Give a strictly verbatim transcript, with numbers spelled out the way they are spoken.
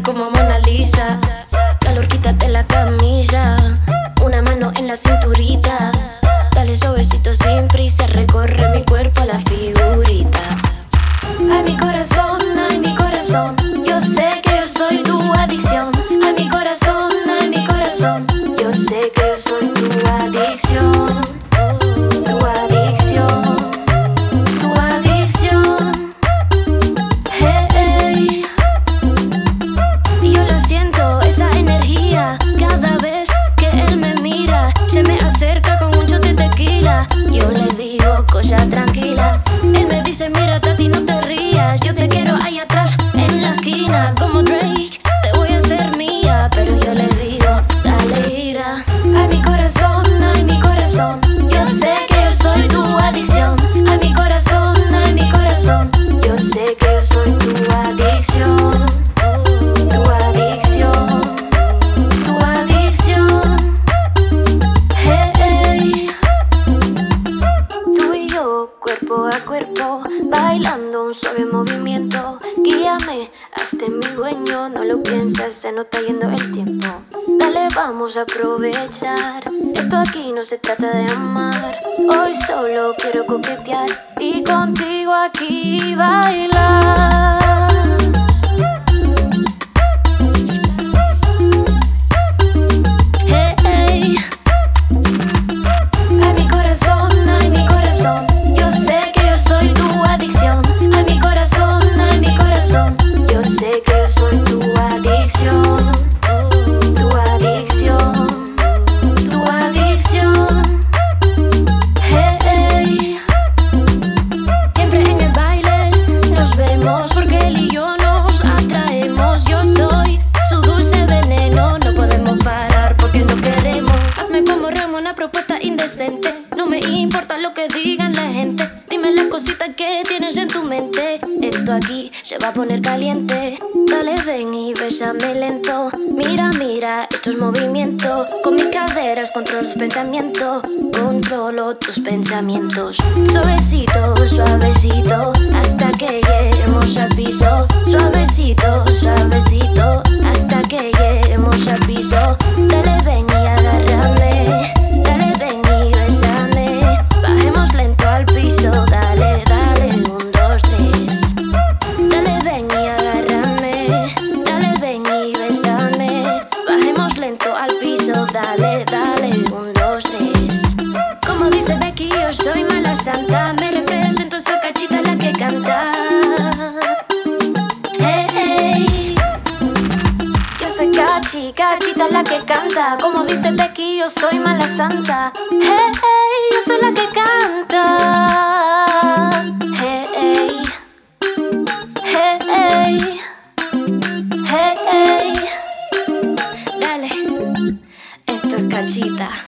como Mona Lisa. Calor, quítate la camisa, una mano en la cinturita. Dale suavecito sin prisa, recorre mi cuerpo a la figurita. Ay, mi corazón, ay, mi corazón, yo sé que yo soy tu adicción. Ay, mi corazón, ay, mi corazón, yo sé que yo soy tu adicción. Tu adicción, tu adicción. Hey, hey. Y yo lo siento, esa energía, cada vez que él me mira. Se me acerca con un shot de tequila. Yo le digo, cosa tranquila. Él me dice, mira, Tati, no te rías. Yo te quiero ahí atrás, en la esquina. Como Drake, te voy a hacer mía. Pero yo le digo, dale gira. Ay, mi corazón, ay, mi corazón, yo sé que yo soy tu adicción. Ay, mi corazón, ay, mi corazón, yo sé que yo soy tu adicción. Tu adicción, tu adicción. Hey, hey. Tú y yo, cuerpo a cuerpo, bailando un suave movimiento. Guíame, hazte mi dueño, no lo piensas, se nos está yendo el tiempo. Dale, vamos a aprovechar, esto aquí no se trata de amar. Hoy solo quiero coquetear y contigo aquí bailar. Hey, hey. Ay, mi corazón, ay, mi corazón, yo sé que yo soy tu adicción. Ay, mi corazón, ay, mi corazón, yo sé que yo soy tu adicción. Tu adicción, tu adicción. Hey, hey. Siempre en el baile nos vemos porque él y yo nos atraemos. Yo soy su dulce veneno, no podemos parar porque no queremos. Hazme como Remo, una propuesta indecente. No me importa lo que digan la gente. Dime las cositas que tienes en tu mente. Esto aquí se va a poner caliente. Dale, ven y bésame lento. Mira, mira estos movimientos. Con mis caderas controlo tus pensamientos. Controlo tus pensamientos. Suavecito, suavecito, hasta que lleguemos al piso. Suavecito, suavecito, hasta que lleguemos al piso. Dale, ven y agárrame. Dale, ven y bésame. Bajemos lento al piso. Dale, dale, un, dos, tres. Dale, ven y agárrame. Dale, ven y bésame. Bajemos lento al piso. Dale, dale, un, dos, tres. Como dice Becky, yo soy mala santa. Me represento, soy Cachita la que canta. Hey, hey. Yo soy Cachi, Cachita la que canta. Como dice Becky, yo soy mala santa. Hey, hey, yo soy la que canta.